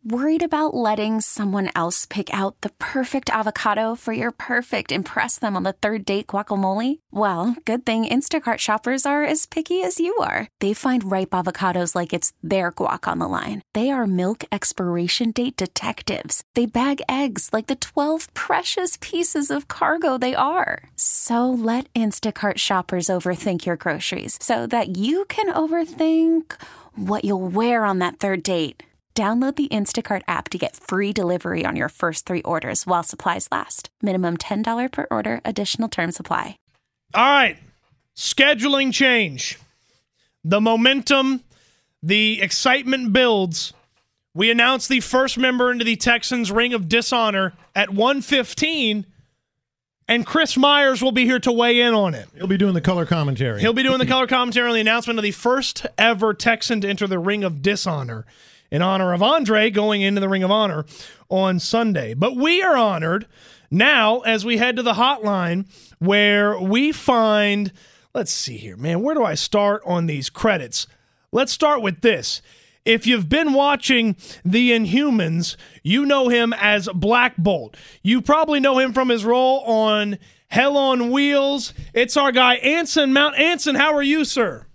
Worried about letting someone else pick out the perfect avocado for your perfect impress them on the third date guacamole? Well, good thing Instacart shoppers are as picky as you are. They find ripe avocados like it's their guac on the line. They are milk expiration date detectives. They bag eggs like the 12 precious pieces of cargo they are. So let Instacart shoppers overthink your groceries so that you can overthink what you'll wear on that third date. Download the Instacart app to get free delivery on your first 3 orders while supplies last. Minimum $10 per order. Additional terms apply. All right. Scheduling change. The momentum, the excitement builds. We announced the first member into the Texans Ring of Dishonor at 1:15, and Chris Myers will be here to weigh in on it. He'll be doing the color commentary. He'll be doing the color commentary on the announcement of the first ever Texan to enter the Ring of Dishonor, in honor of Andre going into the Ring of Honor on Sunday. But we are honored now as we head to the hotline where we find, let's see here, man, where do I start on these credits? Let's start with this. If you've been watching The Inhumans, you know him as Black Bolt. You probably know him from his role on Hell on Wheels. It's our guy, Anson Mount. Anson, how are you, sir?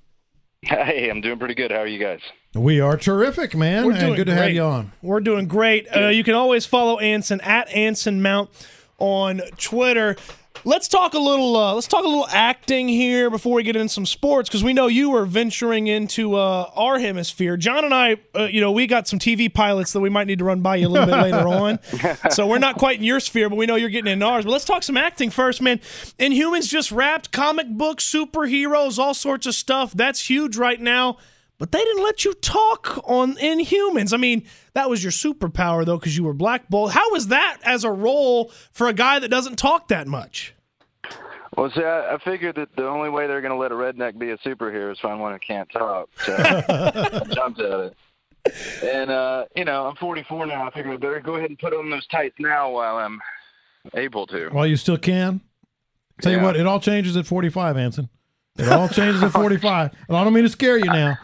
Hey, I'm doing pretty good. How are you guys? We are terrific, man. We're doing and good to great. have you on. We're doing great. You can always follow Anson at Anson Mount on Twitter. Let's talk a little acting here before we get into some sports, because we know you are venturing into our hemisphere. John and I, we got some TV pilots that we might need to run by you a little bit later on. So we're not quite in your sphere, but we know you're getting in ours. But let's talk some acting first, man. Inhumans just wrapped, comic books, superheroes, all sorts of stuff. That's huge right now. But they didn't let you talk on Inhumans. I mean, that was your superpower, though, because you were Black Bolt. How was that as a role for a guy that doesn't talk that much? Well, see, I figured that the only way they're going to let a redneck be a superhero is find one who can't talk. So I jumped at it. And, I'm 44 now. I figured I better go ahead and put on those tights now while I'm able to. While you still can? Tell you what, it all changes at 45, Anson. It all changes at 45. And I don't mean to scare you now.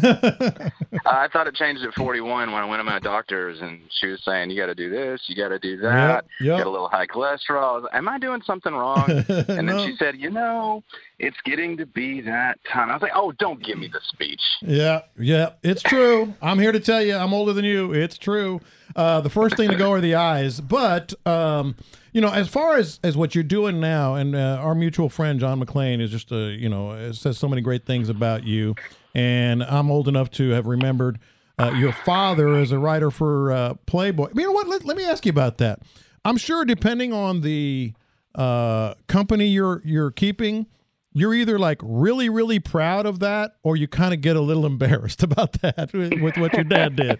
I thought it changed at 41 when I went to my doctor's, and she was saying, you got to do this, you got to do that, yep. Get a little high cholesterol. I was like, am I doing something wrong? And then she said, it's getting to be that time. I was like, oh, don't give me the speech. Yeah, it's true. I'm here to tell you, I'm older than you. It's true. The first thing to go are the eyes. But, as far as what you're doing now, and our mutual friend, John McClane, is just, says so many great things about you. And I'm old enough to have remembered your father as a writer for Playboy. You know what? Let me ask you about that. I'm sure depending on the company you're keeping, you're either like really, really proud of that, or you kind of get a little embarrassed about that with what your dad did.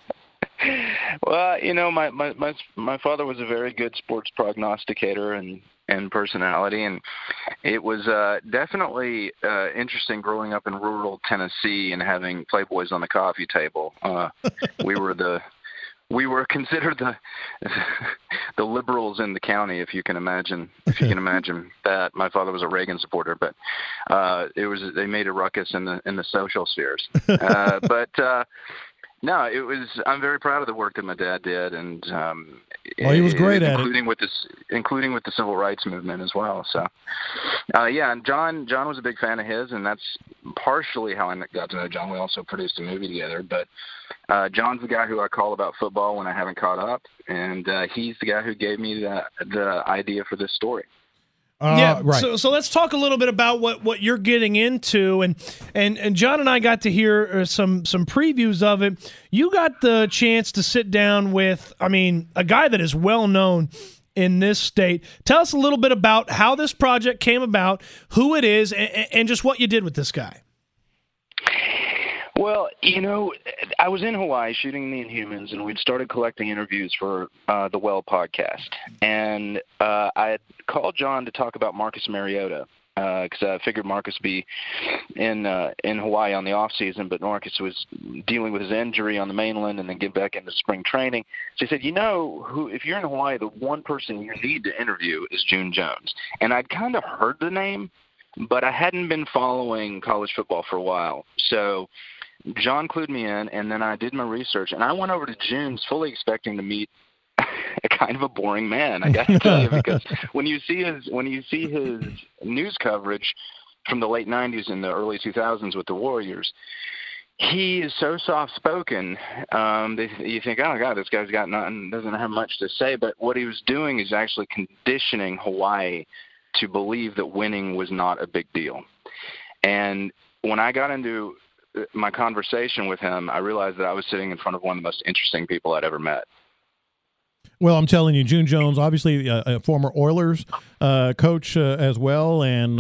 Well, my father was a very good sports prognosticator and personality, and it was definitely interesting growing up in rural Tennessee and having Playboys on the coffee table. We were considered the liberals in the county, if you can imagine that. My father was a Reagan supporter, but they made a ruckus in the social spheres. No, I'm very proud of the work that my dad did, and he was great at it, including with the civil rights movement as well. So, and John was a big fan of his, and that's partially how I got to know John. We also produced a movie together, but John's the guy who I call about football when I haven't caught up, and he's the guy who gave me the idea for this story. Right. So let's talk a little bit about what you're getting into, and John and I got to hear some previews of it. You got the chance to sit down with, a guy that is well known in this state. Tell us a little bit about how this project came about, who it is, and just what you did with this guy. Well, I was in Hawaii shooting The Inhumans, and we'd started collecting interviews for the Well podcast. And I had called John to talk about Marcus Mariota because I figured Marcus would be in Hawaii on the off season, but Marcus was dealing with his injury on the mainland and then get back into spring training. So he said, if you're in Hawaii, the one person you need to interview is June Jones. And I'd kind of heard the name, but I hadn't been following college football for a while. So John clued me in, and then I did my research, and I went over to June's fully expecting to meet a kind of a boring man. I got to tell you, because when you see his news coverage from the late '90s and the early 2000s with the Warriors, he is so soft-spoken. You think, oh God, this guy's got nothing, doesn't have much to say. But what he was doing is actually conditioning Hawaii to believe that winning was not a big deal. And when I got into my conversation with him, I realized that I was sitting in front of one of the most interesting people I'd ever met. Well, I'm telling you, June Jones, obviously a former Oilers coach as well, and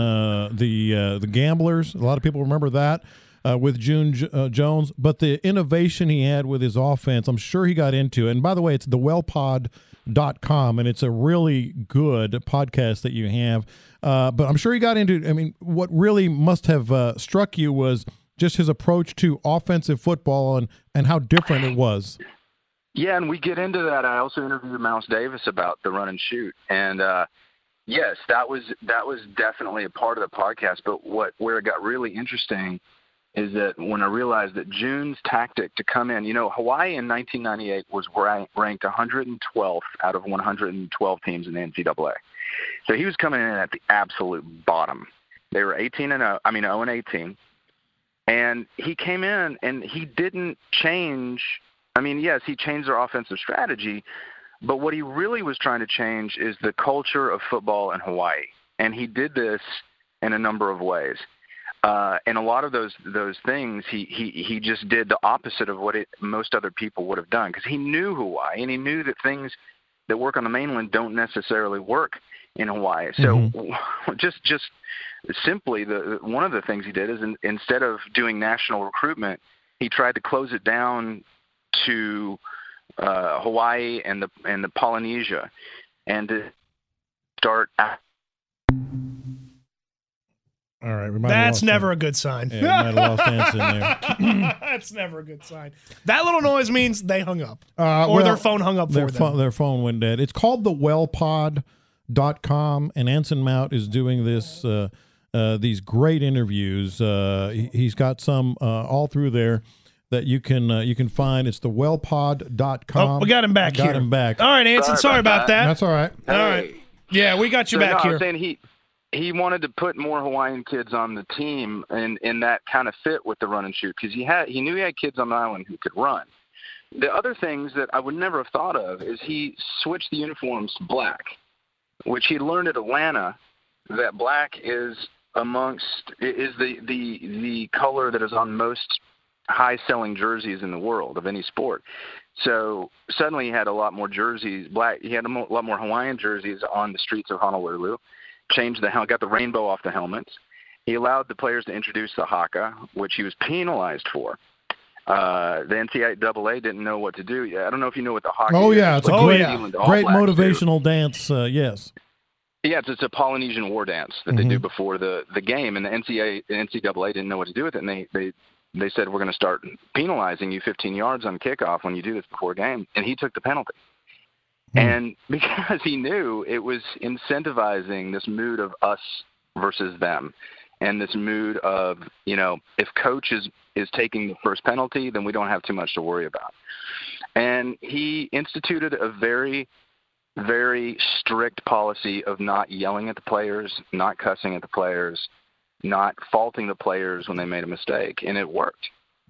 the Gamblers. A lot of people remember that with June Jones. But the innovation he had with his offense, I'm sure he got into. And by the way, it's thewellpod.com, and it's a really good podcast that you have. But I'm sure he got into, I mean, what really must have struck you was just his approach to offensive football and how different it was. Yeah, and we get into that. I also interviewed Mouse Davis about the run and shoot, and yes, that was definitely a part of the podcast. But where it got really interesting is that when I realized that June's tactic to come in, Hawaii in 1998 was ranked 112th out of 112 teams in the NCAA. So he was coming in at the absolute bottom. They were 0-18, and he came in and he didn't change. I mean, yes, he changed their offensive strategy, but what he really was trying to change is the culture of football in Hawaii, and he did this in a number of ways. And a lot of those things, he just did the opposite of what most other people would have done, because he knew Hawaii, and he knew that things that work on the mainland don't necessarily work in Hawaii. So just simply, one of the things he did is instead of doing national recruitment, he tried to close it down to Hawaii and the Polynesia, and to start. All right, that's never a good sign. Yeah, we might have lost Anson there. That's never a good sign. That little noise means they hung up, or their phone hung up for them. Their phone went dead. It's called thewellpod.com, and Anson Mount is doing this these great interviews. He's got some all through there that you can find. It's thewellpod.com. Oh, we got him back here. Got him back. All right, Anson, sorry about that. That's all right. All right. Yeah, we got you back here. I was saying he wanted to put more Hawaiian kids on the team, and that kind of fit with the run and shoot, because he knew he had kids on the island who could run. The other things that I would never have thought of is he switched the uniforms black, which he learned at Atlanta, that black is the color that is on most high-selling jerseys in the world of any sport. So suddenly he had a lot more jerseys, black. He had a lot more Hawaiian jerseys on the streets of Honolulu. Got the rainbow off the helmets. He allowed the players to introduce the haka, which he was penalized for. The NCAA didn't know what to do. I don't know if you know what the haka is. Oh, yeah. It's a great motivational do. Dance, yes. Yeah, it's a Polynesian war dance that they do before the game, and the NCAA didn't know what to do with it, and they said, we're going to start penalizing you 15 yards on kickoff when you do this before a game, and he took the penalty. And because he knew it was incentivizing this mood of us versus them, and this mood of, if coach is taking the first penalty, then we don't have too much to worry about. And he instituted a very, very strict policy of not yelling at the players, not cussing at the players, not faulting the players when they made a mistake, and it worked.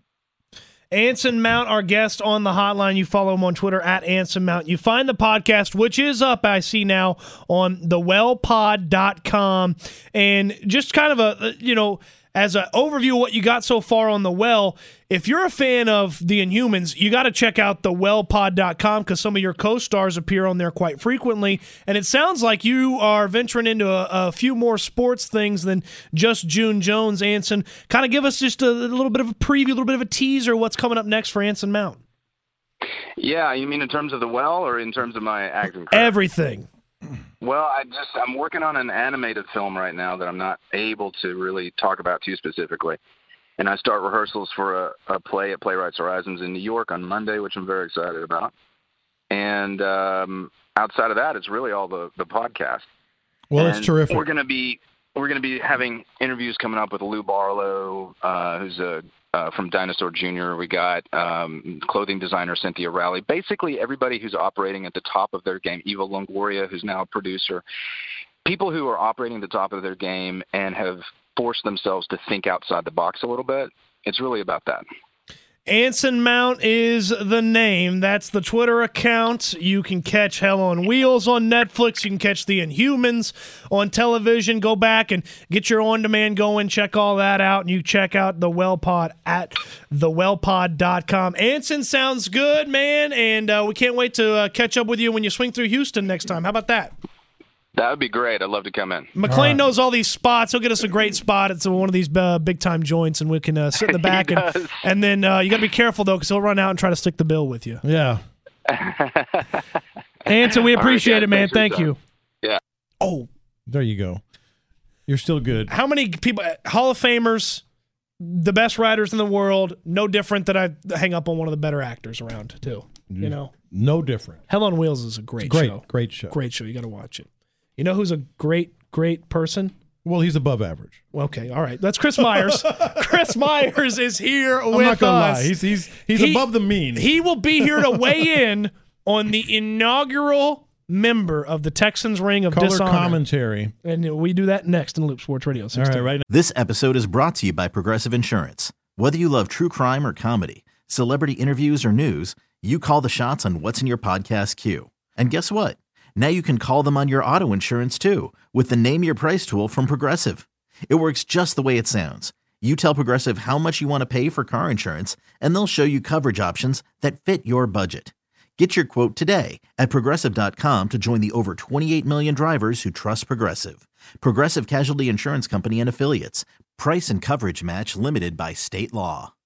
Anson Mount, our guest on the hotline. You follow him on Twitter at Anson Mount. You find the podcast, which is up, I see now, on thewellpod.com. And just kind of as an overview of what you got so far on The Well, if you're a fan of The Inhumans, you got to check out thewellpod.com, because some of your co-stars appear on there quite frequently. And it sounds like you are venturing into a few more sports things than just June Jones, Anson. Kind of give us just a little bit of a preview, a little bit of a teaser what's coming up next for Anson Mount. Yeah, you mean in terms of The Well or in terms of my acting career? Everything. Well, I'm working on an animated film right now that I'm not able to really talk about too specifically. And I start rehearsals for a play at Playwrights Horizons in New York on Monday, which I'm very excited about. And outside of that, it's really all the podcast. Well, it's terrific. We're going to be having interviews coming up with Lou Barlow, who's a from Dinosaur Jr. We got clothing designer Cynthia Rowley. Basically, everybody who's operating at the top of their game. Eva Longoria, who's now a producer. People who are operating at the top of their game and have forced themselves to think outside the box a little bit. It's really about that. Anson Mount is the name. That's the Twitter account. You can catch Hell on Wheels on Netflix. You can catch The Inhumans on television. Go back and get your on-demand going. Check all that out. And you check out The Well Pod at thewellpod.com. Anson, sounds good, man. And we can't wait to catch up with you when you swing through Houston next time. How about that? That would be great. I'd love to come in. McLean knows all these spots. He'll get us a great spot. It's one of these big-time joints, and we can sit in the back. And then you got to be careful, though, because he'll run out and try to stick the bill with you. Yeah. Anson, we appreciate it, man. Thank you. Yeah. Oh. There you go. You're still good. How many people, Hall of Famers, the best writers in the world, no different that I hang up on one of the better actors around, too. You know? No different. Hell on Wheels is a great show. Great show. Great show. You got to watch it. You know who's a great person? Well, he's above average. Okay, all right. That's Chris Myers. Chris Myers is here with us. I'm not gonna lie. He's above the mean. He will be here to weigh in on the inaugural member of the Texans Ring of Color Dishonor. commentary. And we do that next in Loop Sports Radio 16. All right, right now. This episode is brought to you by Progressive Insurance. Whether you love true crime or comedy, celebrity interviews or news, you call the shots on what's in your podcast queue. And guess what? Now you can call them on your auto insurance too with the Name Your Price tool from Progressive. It works just the way it sounds. You tell Progressive how much you want to pay for car insurance, and they'll show you coverage options that fit your budget. Get your quote today at Progressive.com to join the over 28 million drivers who trust Progressive. Progressive Casualty Insurance Company and Affiliates. Price and coverage match limited by state law.